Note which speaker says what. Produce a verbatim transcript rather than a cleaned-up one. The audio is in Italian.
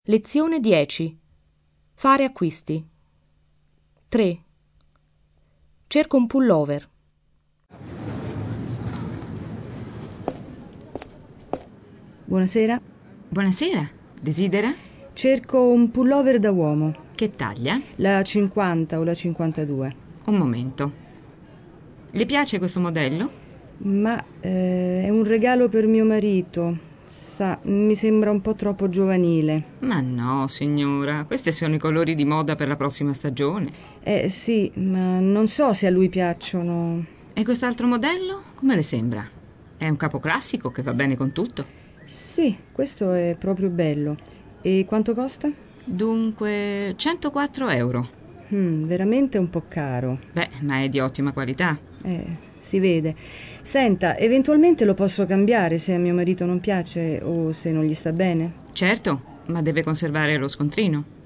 Speaker 1: Lezione dieci. Fare acquisti. tre. Cerco un pullover.
Speaker 2: Buonasera.
Speaker 3: Buonasera. Desidera?
Speaker 2: Cerco un pullover da uomo.
Speaker 3: Che taglia?
Speaker 2: La cinquanta o la cinquantadue.
Speaker 3: Un momento. Le piace questo modello?
Speaker 2: Ma eh, è un regalo per mio marito. Sa, mi sembra un po' troppo giovanile.
Speaker 3: Ma no, signora. Questi sono i colori di moda per la prossima stagione.
Speaker 2: Eh sì, ma non so se a lui piacciono.
Speaker 3: E quest'altro modello? Come le sembra? È un capo classico che va bene con tutto.
Speaker 2: Sì, questo è proprio bello. E quanto costa?
Speaker 3: Dunque, centoquattro euro.
Speaker 2: Mm, veramente un po' caro.
Speaker 3: Beh, ma è di ottima qualità.
Speaker 2: Eh, si vede. Senta, eventualmente lo posso cambiare se a mio marito non piace o se non gli sta bene?
Speaker 3: Certo, ma deve conservare lo scontrino.